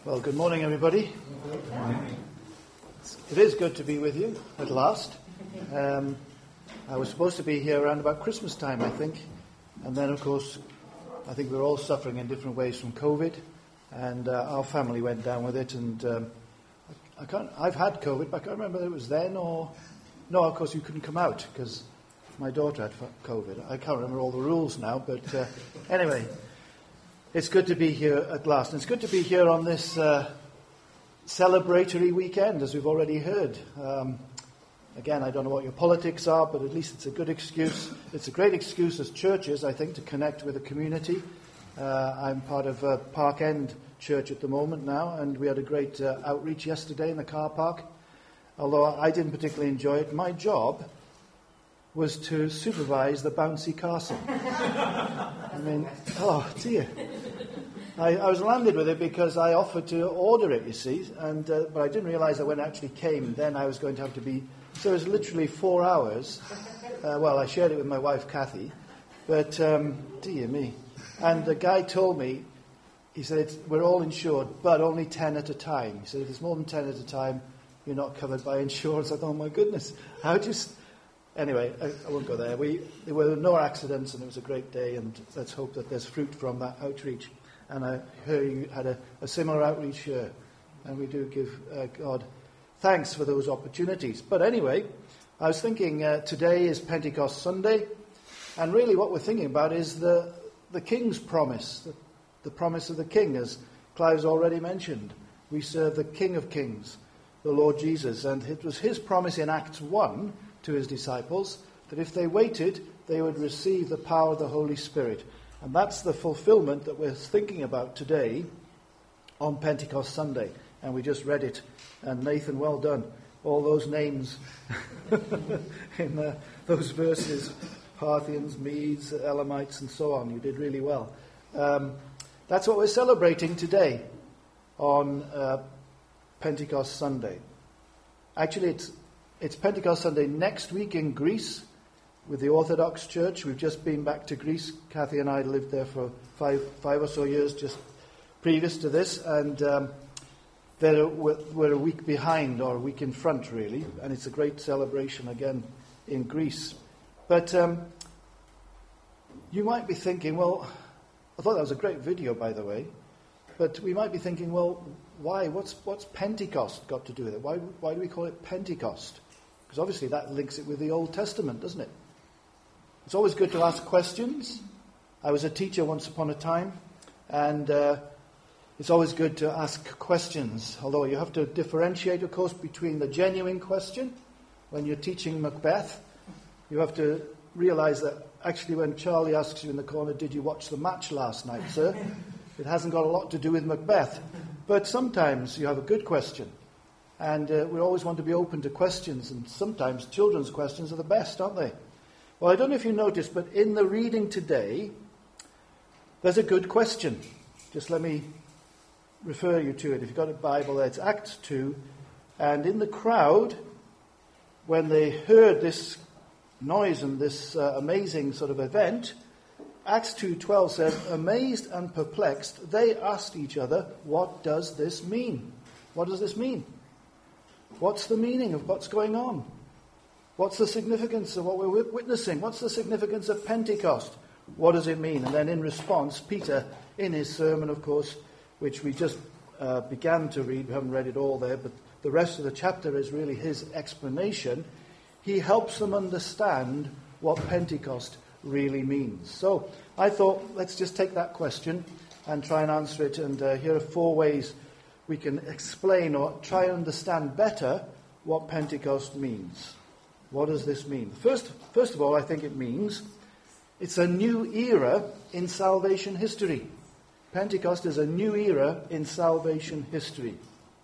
Well, good morning, everybody. It is good to be with you at last. I was supposed to be here around about Christmas time, I think. And then, of course, I think we're all suffering in different ways from COVID. And our family went down with it. And I've had COVID, but I can't remember if it was then or... No, of course, you couldn't come out because my daughter had COVID. I can't remember all the rules now, but anyway... It's good to be here at last. And it's good to be here on this celebratory weekend, as we've already heard. Again, I don't know what your politics are, but at least it's a good excuse. It's a great excuse as churches, I think, to connect with the community. I'm part of Park End Church at the moment now, and we had a great outreach yesterday in the car park. Although I didn't particularly enjoy it, my job was to supervise the bouncy castle. I mean, oh dear. I was landed with it because I offered to order it, you see, and but I didn't realise that when it actually came, then I was going to have to be... So it was literally 4 hours. Well, I shared it with my wife, Kathy, but dear me. And the guy told me, he said, we're all insured, but only 10 at a time. He said, if it's more than 10 at a time, you're not covered by insurance. I thought, oh my goodness, how just... Anyway, I won't go there. There were no accidents, and it was a great day, and let's hope that there's fruit from that outreach. And I heard you had a similar outreach here, and we do give God thanks for those opportunities. But anyway, I was thinking today is Pentecost Sunday, and really what we're thinking about is the King's promise, the promise of the King, as Clive's already mentioned. We serve the King of Kings, the Lord Jesus, and it was his promise in Acts 1 to his disciples, that if they waited, they would receive the power of the Holy Spirit. And that's the fulfillment that we're thinking about today on Pentecost Sunday. And we just read it. And Nathan, well done. All those names in those verses, Parthians, Medes, Elamites, and so on. You did really well. That's what we're celebrating today on Pentecost Sunday. Actually, it's Pentecost Sunday next week in Greece with the Orthodox Church. We've just been back to Greece. Kathy and I lived there for five or so years just previous to this, and we're a week behind, or a week in front, really, and it's a great celebration again in Greece. But you might be thinking, well, I thought that was a great video, by the way, but we might be thinking, well, why? What's Pentecost got to do with it? Why do we call it Pentecost? Because obviously that links it with the Old Testament, doesn't it? It's always good to ask questions. I was a teacher once upon a time, and it's always good to ask questions, although you have to differentiate, of course, between the genuine question. When you're teaching Macbeth, you have to realise that actually when Charlie asks you in the corner, did you watch the match last night, sir? It hasn't got a lot to do with Macbeth. But sometimes you have a good question. And we always want to be open to questions, and sometimes children's questions are the best, aren't they? Well, I don't know if you noticed, but in the reading today, there's a good question. Just let me refer you to it. If you've got a Bible there, it's Acts 2. And in the crowd, when they heard this noise and this amazing sort of event, Acts 2:12 says, amazed and perplexed, they asked each other, what does this mean? What does this mean? What's the meaning of what's going on? What's the significance of what we're witnessing? What's the significance of Pentecost? What does it mean? And then in response, Peter, in his sermon, of course, which we just began to read, we haven't read it all there, but the rest of the chapter is really his explanation. He helps them understand what Pentecost really means. So I thought, let's just take that question and try and answer it. And here are 4 ways we can explain or try and understand better what Pentecost means. What does this mean? First of all, I think it means it's a new era in salvation history. Pentecost is a new era in salvation history.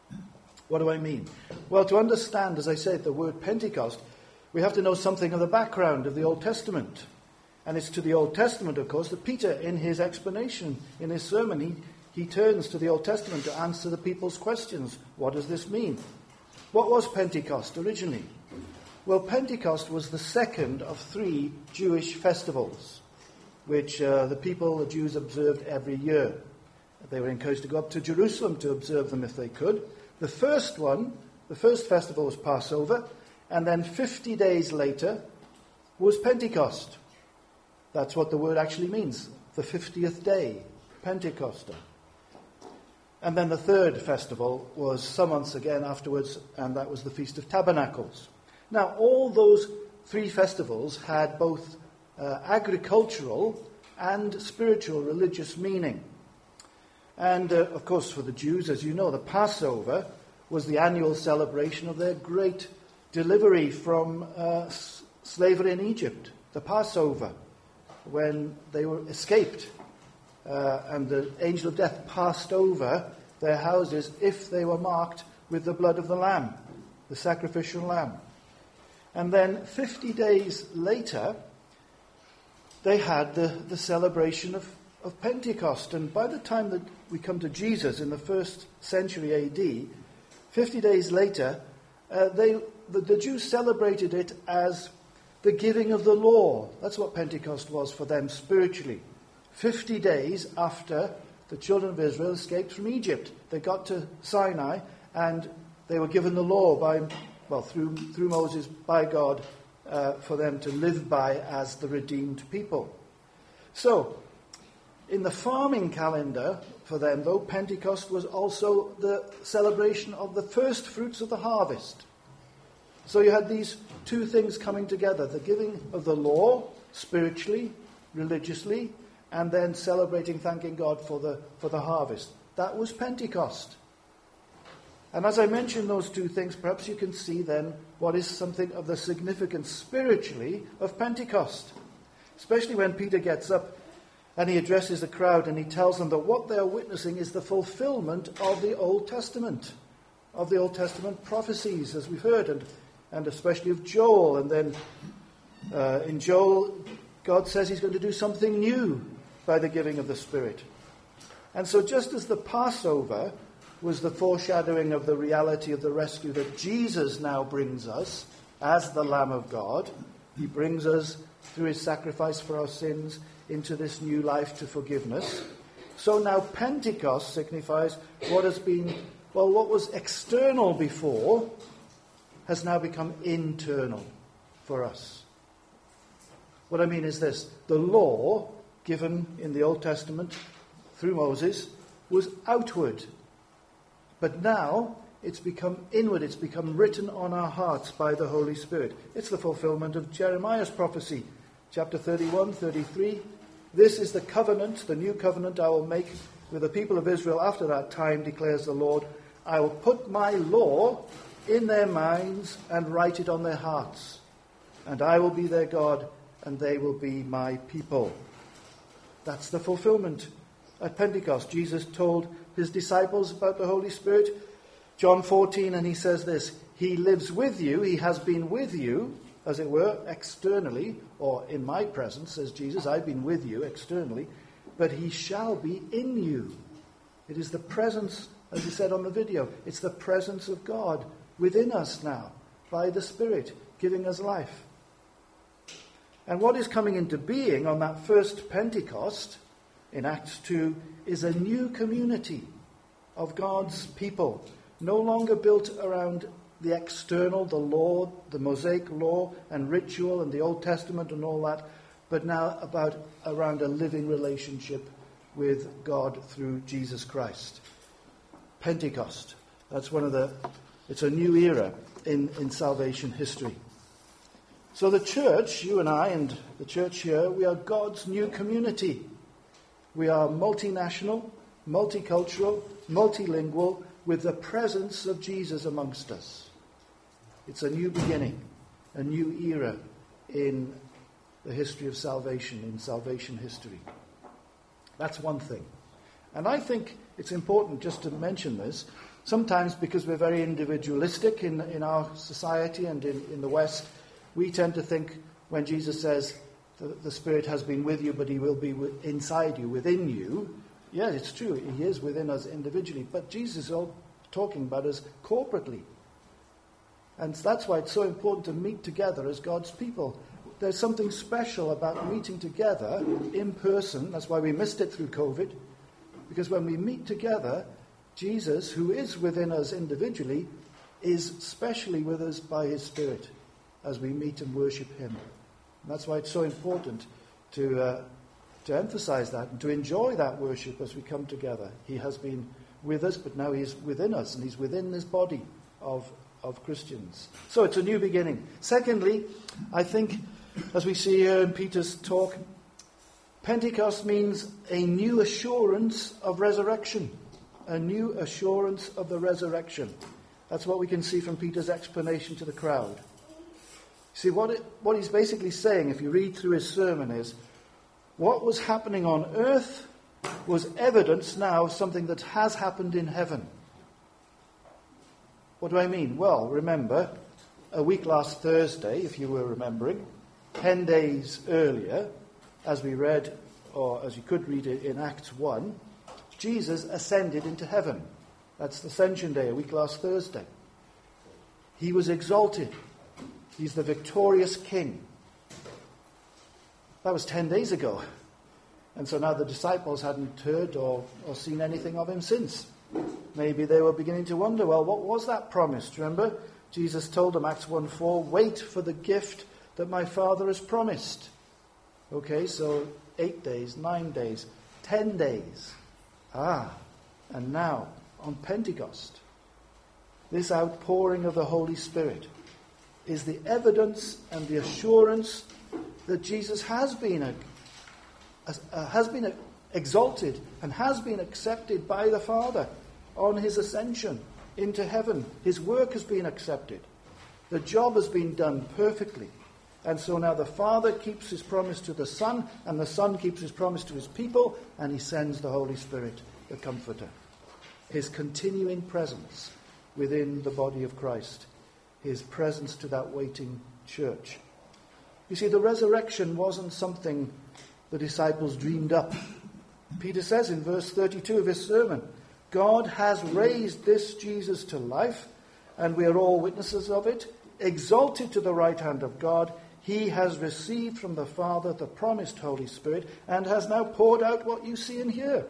What do I mean? Well, to understand, as I said, the word Pentecost, we have to know something of the background of the Old Testament. And it's to the Old Testament, of course, that Peter, in his explanation, in his sermon, he turns to the Old Testament to answer the people's questions. What does this mean? What was Pentecost originally? Well, Pentecost was the second of 3 Jewish festivals, which the Jews observed every year. They were encouraged to go up to Jerusalem to observe them if they could. The first festival was Passover, and then 50 days later was Pentecost. That's what the word actually means, the 50th day, Pentecost. And then the third festival was some months again afterwards, and that was the Feast of Tabernacles. Now, all those three festivals had both agricultural and spiritual religious meaning. And, of course, for the Jews, as you know, the Passover was the annual celebration of their great delivery from slavery in Egypt, the Passover, when they were escaped and the angel of death passed over their houses if they were marked with the blood of the lamb, the sacrificial lamb. And then 50 days later, they had the celebration of Pentecost. And by the time that we come to Jesus in the 1st century AD, 50 days later, the Jews celebrated it as the giving of the law. That's what Pentecost was for them spiritually. 50 days after the children of Israel escaped from Egypt. They got to Sinai and they were given the law through Moses, by God, for them to live by as the redeemed people. So, in the farming calendar for them, though, Pentecost was also the celebration of the first fruits of the harvest. So you had these two things coming together, the giving of the law, spiritually, religiously, and then celebrating, thanking God for the harvest. That was Pentecost. And as I mention those two things, perhaps you can see then what is something of the significance spiritually of Pentecost. Especially when Peter gets up and he addresses the crowd and he tells them that what they are witnessing is the fulfillment of the Old Testament prophecies, as we've heard, and especially of Joel. And then in Joel, God says he's going to do something new by the giving of the Spirit. And so just as the Passover was the foreshadowing of the reality of the rescue that Jesus now brings us as the Lamb of God, he brings us through his sacrifice for our sins into this new life to forgiveness. So now Pentecost signifies what was external before has now become internal for us. What I mean is this: the law given in the Old Testament through Moses was outward. But now it's become inward. It's become written on our hearts by the Holy Spirit. It's the fulfillment of Jeremiah's prophecy, chapter 31, 33. This is the covenant, the new covenant I will make with the people of Israel after that time, declares the Lord. I will put my law in their minds and write it on their hearts. And I will be their God, and they will be my people. That's the fulfillment. At Pentecost, Jesus told his disciples about the Holy Spirit. John 14, and he says this: he lives with you, he has been with you, as it were, externally, or in my presence, says Jesus, I've been with you externally, but he shall be in you. It is the presence, as he said on the video, it's the presence of God within us now, by the Spirit, giving us life. And what is coming into being on that first Pentecost, in Acts 2, is a new community of God's people, no longer built around the external, the law, the Mosaic law and ritual and the Old Testament and all that, but now around a living relationship with God through Jesus Christ. Pentecost. That's it's a new era in salvation history. So the church, you and I and the church here, we are God's new community. We are multinational, multicultural, multilingual, with the presence of Jesus amongst us. It's a new beginning, a new era in the history of salvation, in salvation history. That's one thing. And I think it's important just to mention this, sometimes because we're very individualistic in our society and in the West. We tend to think when Jesus says the Spirit has been with you, but he will be inside you, within you. Yeah, it's true. He is within us individually. But Jesus is all talking about us corporately. And that's why it's so important to meet together as God's people. There's something special about meeting together in person. That's why we missed it through COVID. Because when we meet together, Jesus, who is within us individually, is specially with us by his Spirit as we meet and worship him. And that's why it's so important to emphasize that and to enjoy that worship as we come together. He has been with us, but now he's within us, and he's within this body of Christians. So it's a new beginning. Secondly, I think, as we see here in Peter's talk, Pentecost means a new assurance of resurrection. A new assurance of the resurrection. That's what we can see from Peter's explanation to the crowd. See, what he's basically saying, if you read through his sermon, is what was happening on earth was evidence now of something that has happened in heaven. What do I mean? Well, remember, a week last Thursday, if you were remembering, 10 days earlier, as we read, or as you could read it in Acts 1, Jesus ascended into heaven. That's the Ascension Day, a week last Thursday. He was exalted. He's the victorious King. That was 10 days ago. And so now the disciples hadn't heard or seen anything of him since. Maybe they were beginning to wonder, well, what was that promise? Do you remember? Jesus told them, Acts 1:4, wait for the gift that my Father has promised. Okay, so 8 days, 9 days, 10 days. And now, on Pentecost, this outpouring of the Holy Spirit is the evidence and the assurance that Jesus has been exalted and has been accepted by the Father on his ascension into heaven. His work has been accepted. The job has been done perfectly. And so now the Father keeps his promise to the Son, and the Son keeps his promise to his people, and he sends the Holy Spirit, the Comforter. His continuing presence within the body of Christ. His presence to that waiting church. You see, the resurrection wasn't something the disciples dreamed up. Peter says in verse 32 of his sermon, God has raised this Jesus to life, and we are all witnesses of it. Exalted to the right hand of God, he has received from the Father the promised Holy Spirit and has now poured out what you see and hear.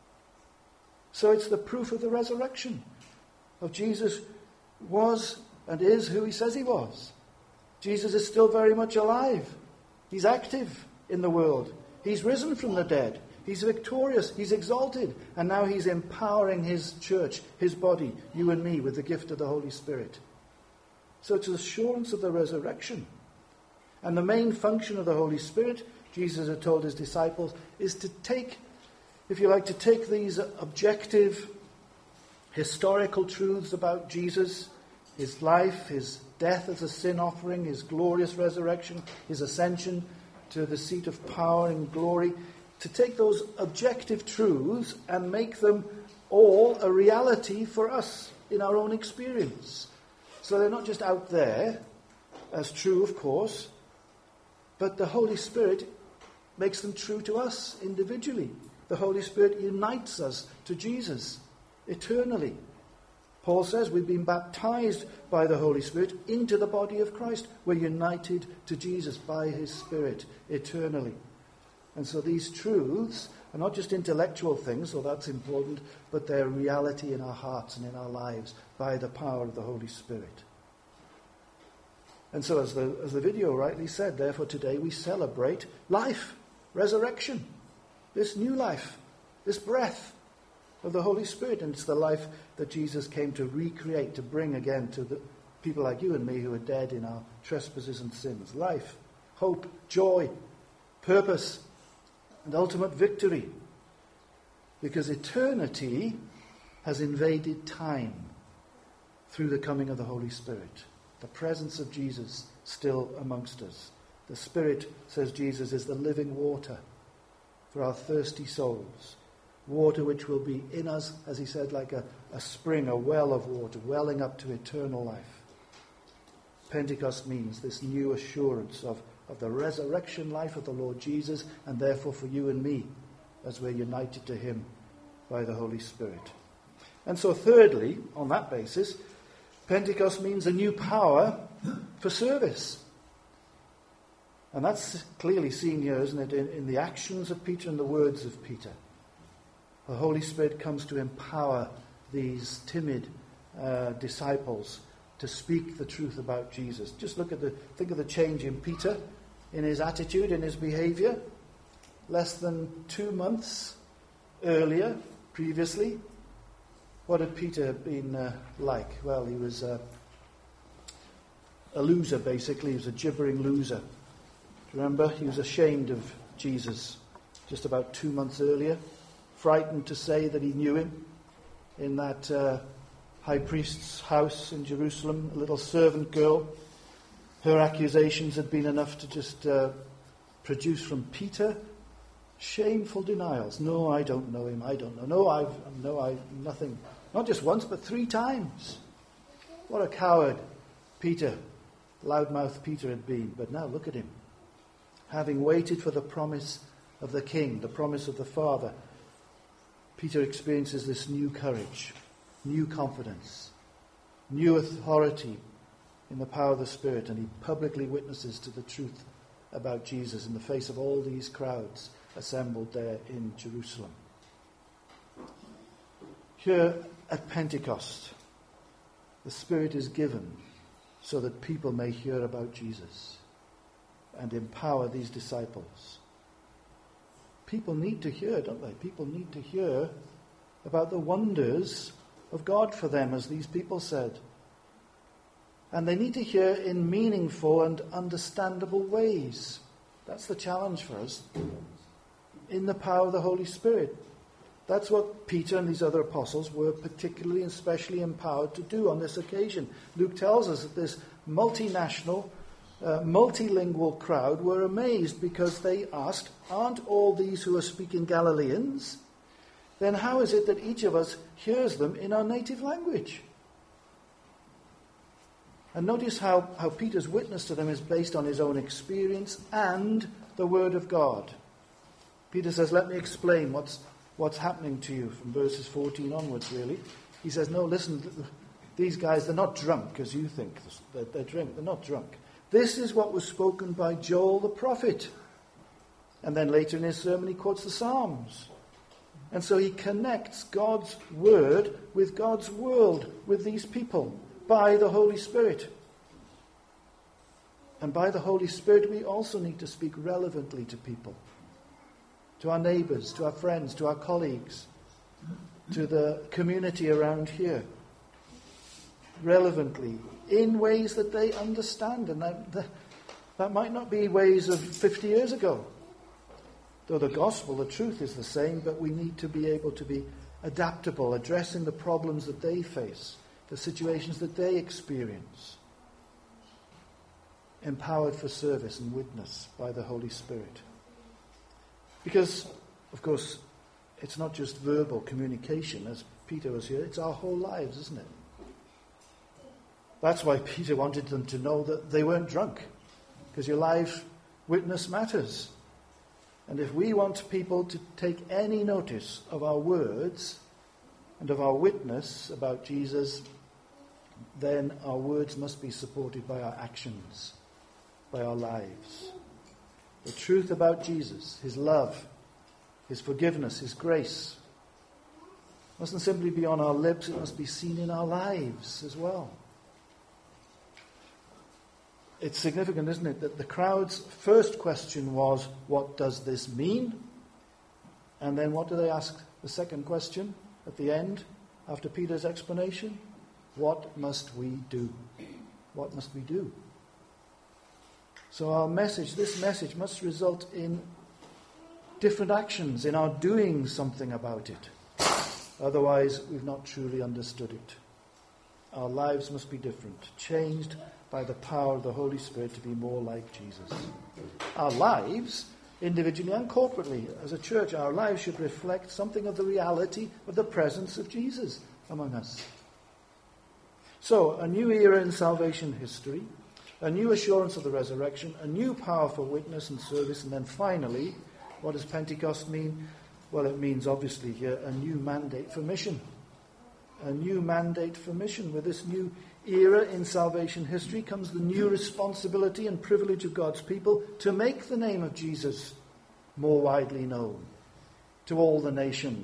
So it's the proof of the resurrection of Jesus was and is who he says he was. Jesus is still very much alive. He's active in the world. He's risen from the dead. He's victorious. He's exalted. And now he's empowering his church, his body, you and me, with the gift of the Holy Spirit. So it's assurance of the resurrection. And the main function of the Holy Spirit, Jesus had told his disciples, is to take, if you like, to take these objective, historical truths about Jesus, his life, his death as a sin offering, his glorious resurrection, his ascension to the seat of power and glory, to take those objective truths and make them all a reality for us in our own experience. So they're not just out there, as true, of course, but the Holy Spirit makes them true to us individually. The Holy Spirit unites us to Jesus eternally. Paul says we've been baptized by the Holy Spirit into the body of Christ. We're united to Jesus by his Spirit eternally. And so these truths are not just intellectual things, so that's important, but they're reality in our hearts and in our lives by the power of the Holy Spirit. And so as the video rightly said, therefore today we celebrate life, resurrection, this new life, this breath of the Holy Spirit. And it's the life that Jesus came to recreate, to bring again to the people like you and me who are dead in our trespasses and sins. Life, hope, joy, purpose, and ultimate victory. Because eternity has invaded time through the coming of the Holy Spirit. The presence of Jesus still amongst us. The Spirit, says Jesus, is the living water for our thirsty souls. Water which will be in us, as he said, like a spring, a well of water, welling up to eternal life. Pentecost means this new assurance of the resurrection life of the Lord Jesus, and therefore for you and me, as we're united to him by the Holy Spirit. And so thirdly, on that basis, Pentecost means a new power for service. And that's clearly seen here, isn't it, in the actions of Peter and the words of Peter. The Holy Spirit comes to empower these timid disciples to speak the truth about Jesus. Just think of the change in Peter, in his attitude, in his behavior. Less than 2 months earlier, previously, what had Peter been like? Well, he was a loser, basically. He was a gibbering loser. Do you remember? He was ashamed of Jesus just about 2 months earlier, frightened to say that he knew him in that high priest's house in Jerusalem, a little servant girl. Her accusations had been enough to just produce from Peter shameful denials. No, I don't know him. I don't know. No, I've nothing. Not just once, but 3 times. What a coward Peter, loudmouth Peter had been. But now look at him. Having waited for the promise of the King, the promise of the Father, Peter experiences this new courage, new confidence, new authority in the power of the Spirit, and he publicly witnesses to the truth about Jesus in the face of all these crowds assembled there in Jerusalem. Here at Pentecost, the Spirit is given so that people may hear about Jesus and empower these disciples. People need to hear, don't they? People need to hear about the wonders of God for them, as these people said. And they need to hear in meaningful and understandable ways. That's the challenge for us. In the power of the Holy Spirit. That's what Peter and these other apostles were particularly and specially empowered to do on this occasion. Luke tells us that this multinational, multilingual crowd were amazed because they asked, aren't all these who are speaking Galileans? Then how is it that each of us hears them in our native language? And notice how Peter's witness to them is based on his own experience and the Word of God. Peter says, let me explain what's happening to you, from verses 14 onwards, really. He says, no, listen, these guys, they're not drunk, as you think. They're not drunk. This is what was spoken by Joel the prophet. And then later in his sermon, he quotes the Psalms. And so he connects God's word with God's world, with these people, by the Holy Spirit. And by the Holy Spirit, we also need to speak relevantly to people. To our neighbours, to our friends, to our colleagues, to the community around here. Relevantly, in ways that they understand. And that might not be ways of 50 years ago. Though the gospel, the truth is the same, but we need to be able to be adaptable, addressing the problems that they face, the situations that they experience. Empowered for service and witness by the Holy Spirit. Because, of course, it's not just verbal communication, as Peter was here, it's our whole lives, isn't it? That's why Peter wanted them to know that they weren't drunk, because your life witness matters. And if we want people to take any notice of our words and of our witness about Jesus, then our words must be supported by our actions, by our lives. The truth about Jesus, his love, his forgiveness, his grace, mustn't simply be on our lips, it must be seen in our lives as well. It's significant, isn't it, that the crowd's first question was, what does this mean? And then what do they ask? The second question at the end, after Peter's explanation? What must we do? What must we do? So our message, this message, must result in different actions, in our doing something about it. Otherwise, we've not truly understood it. Our lives must be different, changed by the power of the Holy Spirit to be more like Jesus. Our lives, individually and corporately, as a church, our lives should reflect something of the reality of the presence of Jesus among us. So, a new era in salvation history, a new assurance of the resurrection, a new power for witness and service, and then finally, what does Pentecost mean? Well, it means, obviously here, a new mandate for mission. A new mandate for mission. With this new era in salvation history comes the new responsibility and privilege of God's people to make the name of Jesus more widely known to all the nations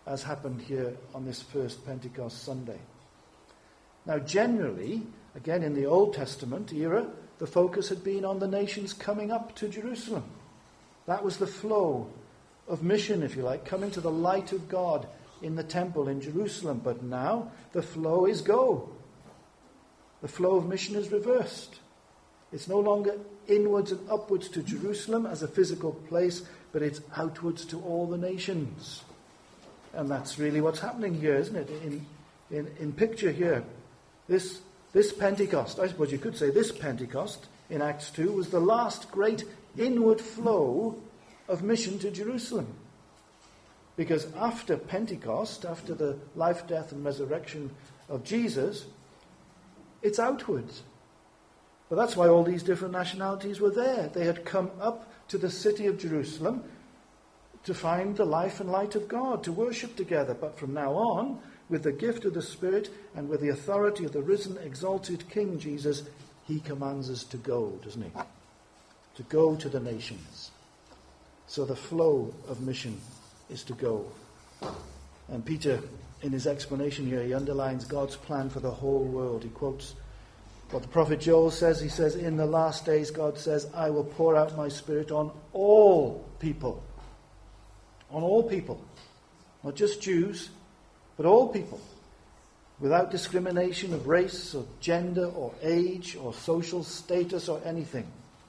as happened here on this first Pentecost Sunday. Now, generally, again in the Old Testament era, the focus had been on the nations coming up to Jerusalem. That was the flow of mission, if you like, coming to the light of God in the temple in Jerusalem. But now the flow is go. The flow of mission is reversed. It's no longer inwards and upwards to Jerusalem as a physical place, but it's outwards to all the nations. And that's really what's happening here, isn't it? In picture here, this Pentecost, I suppose you could say this Pentecost in Acts 2 was the last great inward flow of mission to Jerusalem. Because after Pentecost, after the life, death and resurrection of Jesus, it's outwards. But that's why all these different nationalities were there. They had come up to the city of Jerusalem to find the life and light of God, to worship together. But from now on, with the gift of the Spirit and with the authority of the risen, exalted King Jesus, he commands us to go, doesn't he? To go to the nations. So the flow of mission is to go. And Peter, in his explanation here, he underlines God's plan for the whole world. He quotes what the prophet Joel says. He says, in the last days, God says, I will pour out my Spirit on all people. On all people. Not just Jews, but all people. Without discrimination of race or gender or age or social status or anything.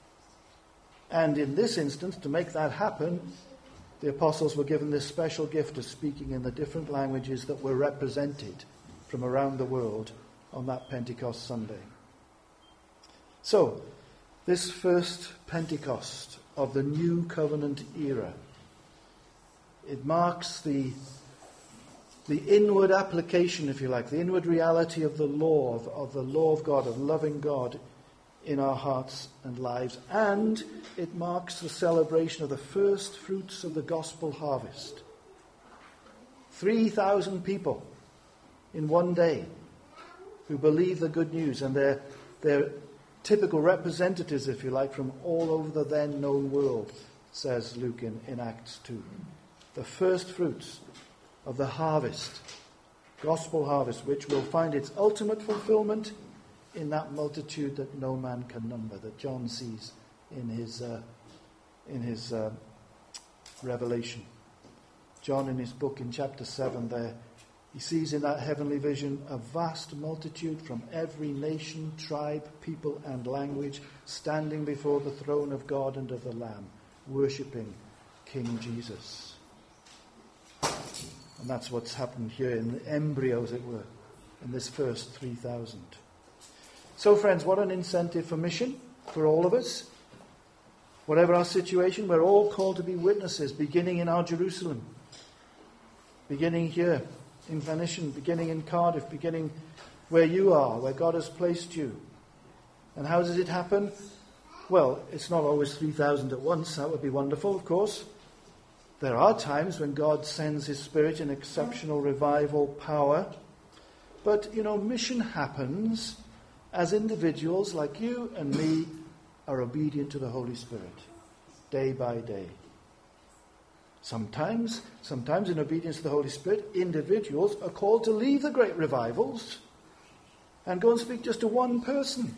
And in this instance, to make that happen, the apostles were given this special gift of speaking in the different languages that were represented from around the world on that Pentecost Sunday. So, this first Pentecost of the new covenant era, it marks the inward application, if you like, the inward reality of the law of God, of loving God in our hearts and lives. And it marks the celebration of the first fruits of the gospel harvest. 3,000 people in one day who believe the good news, and they're typical representatives, if you like, from all over the then known world, says Luke in Acts 2. The first fruits of the harvest, gospel harvest, which will find its ultimate fulfillment in that multitude that no man can number, that John sees in his Revelation. John, in his book in chapter 7 there, he sees in that heavenly vision a vast multitude from every nation, tribe, people and language standing before the throne of God and of the Lamb, worshipping King Jesus. And that's what's happened here in the embryo, as it were, in this first 3,000. So, friends, what an incentive for mission for all of us. Whatever our situation, we're all called to be witnesses, beginning in our Jerusalem, beginning here in Glenishan, beginning in Cardiff, beginning where you are, where God has placed you. And how does it happen? Well, it's not always 3,000 at once. That would be wonderful, of course. There are times when God sends his Spirit in exceptional revival power. But, mission happens as individuals like you and me are obedient to the Holy Spirit, day by day. Sometimes in obedience to the Holy Spirit, individuals are called to leave the great revivals and go and speak just to one person.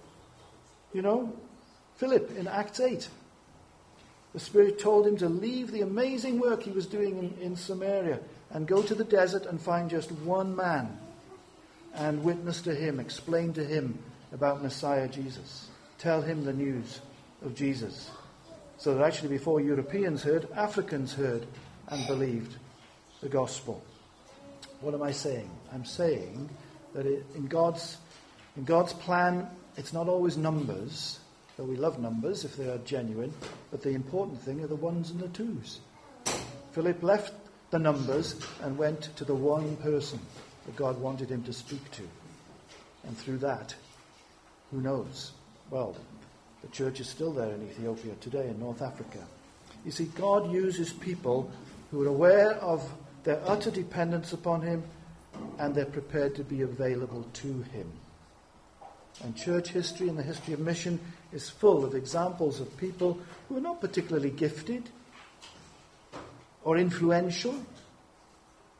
Philip in Acts 8. The Spirit told him to leave the amazing work he was doing in Samaria and go to the desert and find just one man and witness to him, explain to him about Messiah Jesus. Tell him the news of Jesus. So that actually before Europeans heard, Africans heard and believed the gospel. What am I saying? I'm saying that in God's plan, it's not always numbers, though we love numbers if they are genuine, but the important thing are the ones and the twos. Philip left the numbers and went to the one person that God wanted him to speak to. And through that, who knows? Well, the church is still there in Ethiopia today, in North Africa. You see, God uses people who are aware of their utter dependence upon him and they're prepared to be available to him. And church history and the history of mission is full of examples of people who are not particularly gifted or influential,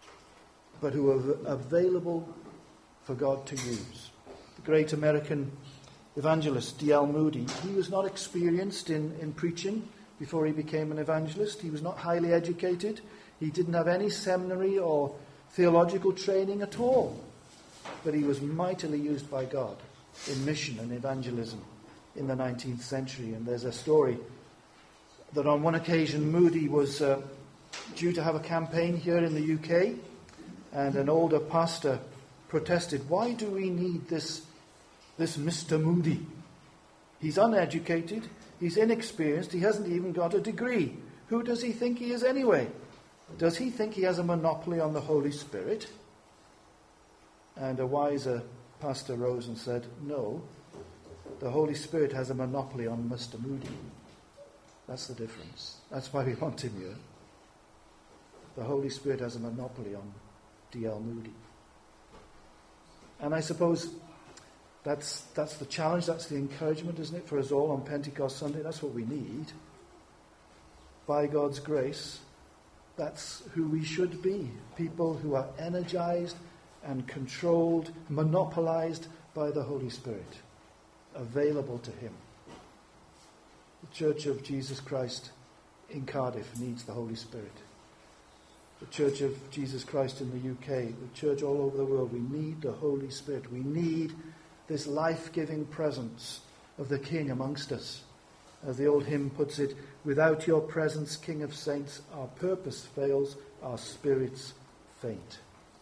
but who are available for God to use. The great American evangelist D.L. Moody, he was not experienced in preaching before he became an evangelist. He was not highly educated. He didn't have any seminary or theological training at all. But he was mightily used by God in mission and evangelism in the 19th century. And there's a story that on one occasion Moody was due to have a campaign here in the UK, and an older pastor protested, "Why do we need this Mr. Moody? He's uneducated, he's inexperienced, he hasn't even got a degree. Who does he think he is anyway? Does he think he has a monopoly on the Holy Spirit?" And a wiser pastor rose and said, "No, the Holy Spirit has a monopoly on Mr. Moody. That's the difference. That's why we want him here. The Holy Spirit has a monopoly on D.L. Moody." And I suppose that's the challenge, that's the encouragement, isn't it, for us all on Pentecost Sunday? That's what we need. By God's grace, that's who we should be. People who are energized and controlled, monopolized by the Holy Spirit, available to Him. The Church of Jesus Christ in Cardiff needs the Holy Spirit. The Church of Jesus Christ in the UK, the church all over the world, we need the Holy Spirit. We need this life-giving presence of the King amongst us. As the old hymn puts it, "Without your presence, King of saints, our purpose fails, our spirits faint."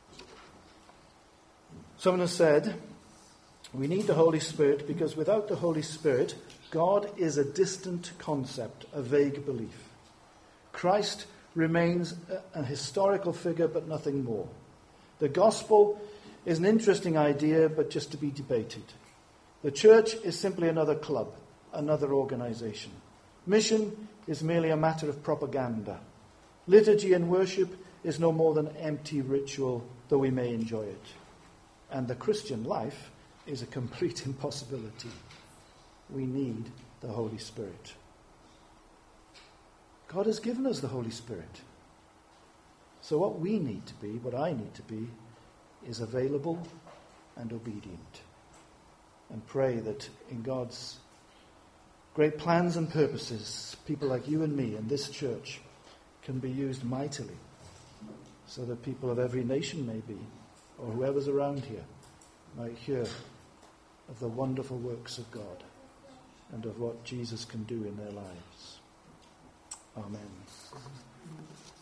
Someone has said, we need the Holy Spirit because without the Holy Spirit, God is a distant concept, a vague belief. Christ remains a historical figure, but nothing more. The gospel is an interesting idea, but just to be debated. The church is simply another club, another organization. Mission is merely a matter of propaganda. Liturgy and worship is no more than empty ritual, though we may enjoy it. And the Christian life is a complete impossibility. We need the Holy Spirit. God has given us the Holy Spirit. So what we need to be, what I need to be, is available and obedient. And pray that in God's great plans and purposes, people like you and me and this church can be used mightily, so that people of every nation maybe, or whoever's around here, might hear of the wonderful works of God and of what Jesus can do in their lives. Amen.